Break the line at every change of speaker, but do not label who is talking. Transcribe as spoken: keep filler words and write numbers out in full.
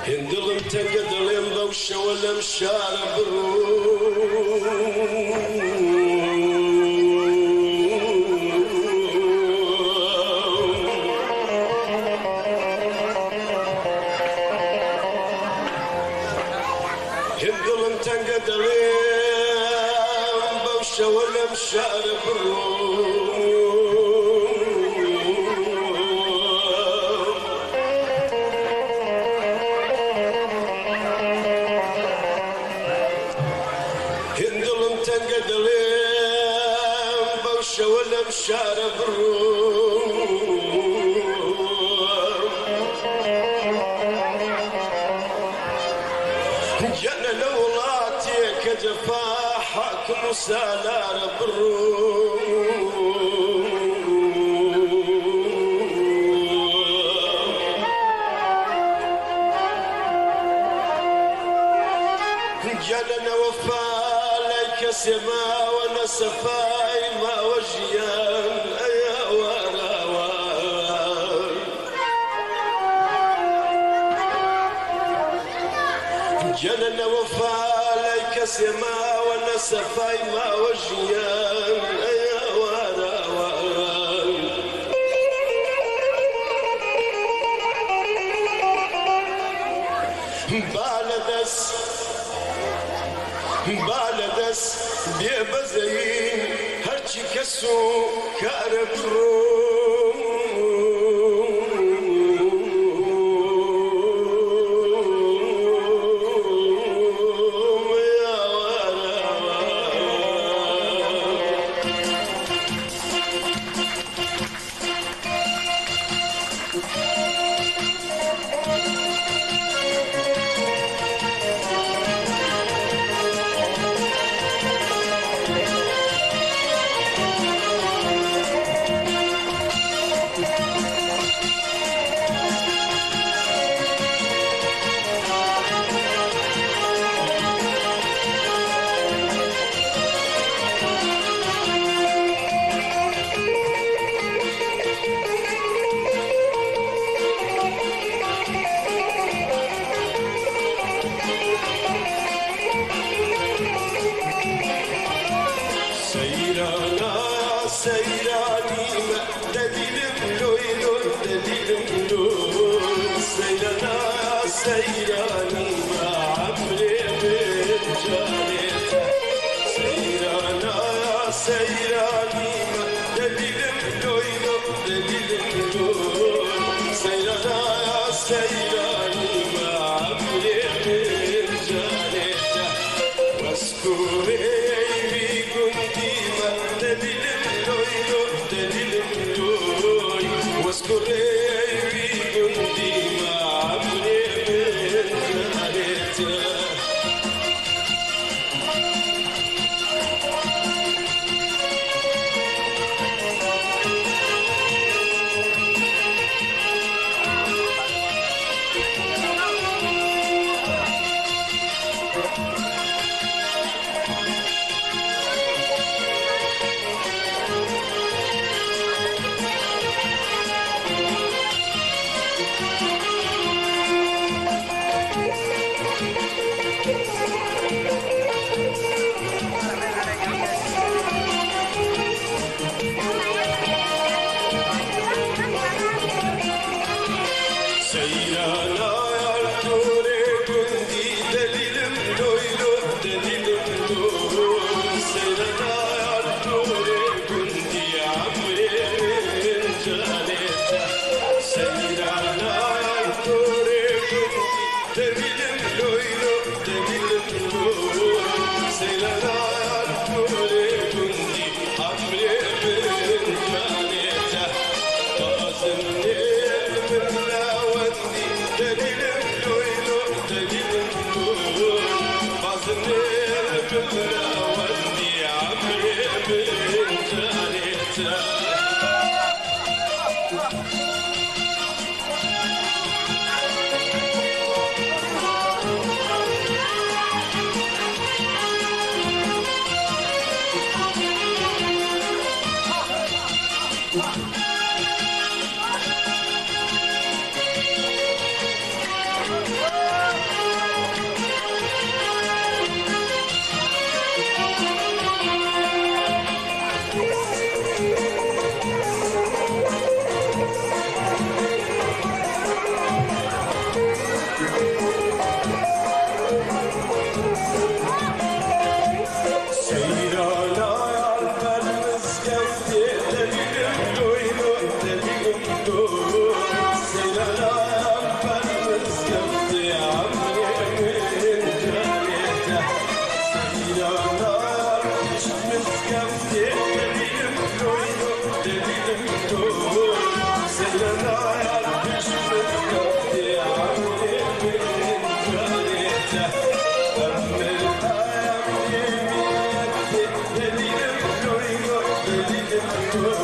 هندلم تنقدلم بوشة ولا مشارب هندلم تنقدلم بوشة ولا مشارب هندلم تنقدلم بوشة ولا مشارب جانا لولاتي كجفا حاكم وسالار جانا وفا لك سما وانا سفاي ما وجيان يا وراوان جانا وفا لك سما وانا سفاي ما وجيان يا وراوان بالدس بالدس بيبزين هرچی کسو کار برو سيراني ما دليل لويلو دليل لوي سيرانا سيراني ما عمري بجاني سيرانا سيراني ما دليل لويلو دليل لوي سيرانا سيراني ما عمري بجاني واذكري بكنتي ما دليل واذكري بكنتي ما عمري بجانيته سيرانا يالتوري كنتي دليل لويلو دليل لوي سيرانا يالتوري كنتي عمري من جانيته سيرانا يالتوري كنتي دليل لويلو دليل لوي سيرانا يالتوري كنتي عمري من جانيته فازني دليل لويلو دليل لوي فازني بالله ودي عمري من جانيته
Woo!
ما